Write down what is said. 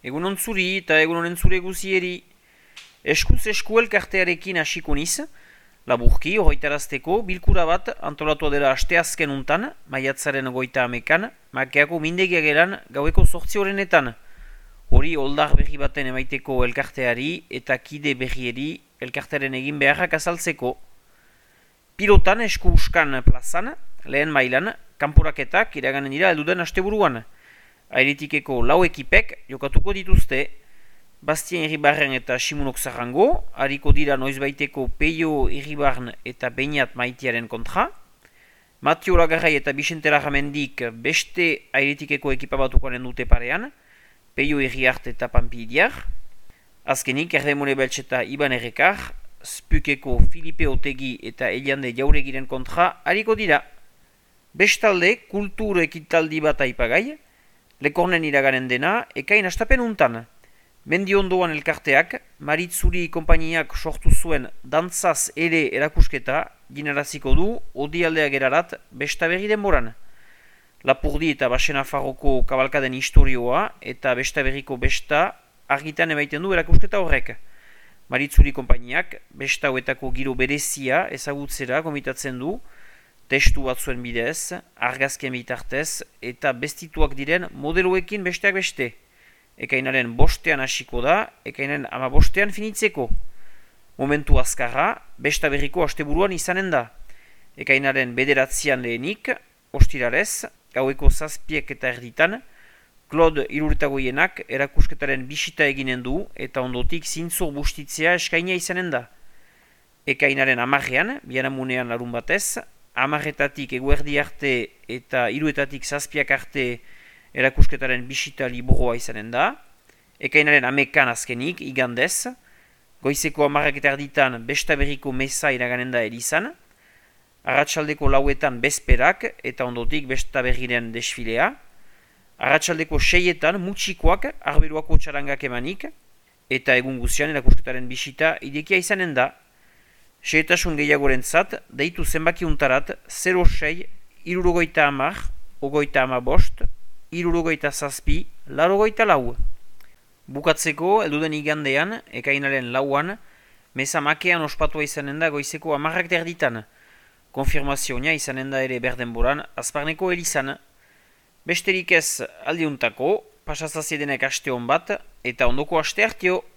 Egunon zuri eta egunonen zure guzieri. Eskuz esku elkartearekin hasiko niz, laburki horretarazteko bilkura bat antolatua dela asteazken untan, maiatzaren 30an, Makeako mindegia geran gaueko 8 horrenetan. Hori oldar berri baten emaiteko elkarteari eta kide berrieri elkartearen egin beharrak azaltzeko. Pilotan esku uskan plazan, lehen mailan, kanporaketak iraganen dira elduden asteburuan. Airetikeko lau ekipek jokatuko dituzte, Bastien Iribarren eta Simunok Zarrango, hariko dira noizbaiteko Peio Iribarren eta Beñat Maitiaren kontra, Matio Lagarrai eta Bixente Larramendik beste airetikeko ekipa batukoaren dute parean, Peio Iriart eta Pampidiar, azkenik Erdemone Beltz eta Iban Errekar, Spukeko Filipe Otegi eta Eliande Jauregiren kontra hariko dira. Bestalde, kultur ekitaldi bat aipagai, Lekornen iraganen dena, ekain astapen untan. Mendi ondoan elkarteak, Maritzuri konpainiak sortu zuen dantzaz ere erakusketa, ginaraziko du, odialdea gerarat, besta berri denboran. Lapurdi eta Basena Farroko kabalkaden historioa eta besta berriko besta argitan emaiten du erakusketa horrek. Maritzuri konpainiak, besta hauetako giro berezia ezagutzera gomitatzen du, testu batzuen bidez, argazkien bitartez eta bestituak diren modeloekin besteak beste. Ekainaren 5ean hasiko da, ekainaren 15ean finitzeko. Momentu azkarra, besta berriko asteburuan izanen da. Ekainaren 9ean lehenik, ostirarez, gaueko 7 eta erditan, Claude Iruretagoienak erakusketaren bisita eginen du eta ondotik zintzor bustitzea eskaina izanen da. Ekainaren 10ean, biharamunean larun batez, 10etatik eguerdi arte eta 3etatik 7 arte erakusketaren bisita liboroa izanen da. Ekainaren 11ean azkenik, igandez, goizeko 10 eta erditan besta berriko meza iraganen da elizan, arratsaldeko 4etan bezperak eta ondotik besta berriren desfilea, arratsaldeko 6etan mutxikoak arberuako txarangak emanik, eta egun guzian erakusketaren bisita idekia izanen da. Sehetasun gehiagorentzat, deitu zenbaki untarat 06 60 55 67 84. Bukatzeko, elduden igandean, ekainaren 4an, meza makean ospatua izanen da goizeko 10 erditan. Konfirmazioa izanen da ere berdenboran, azparneko elizan. Besterik ez aldiuntako, pasazaziedenek aste hon bat, eta ondoko aste hartio.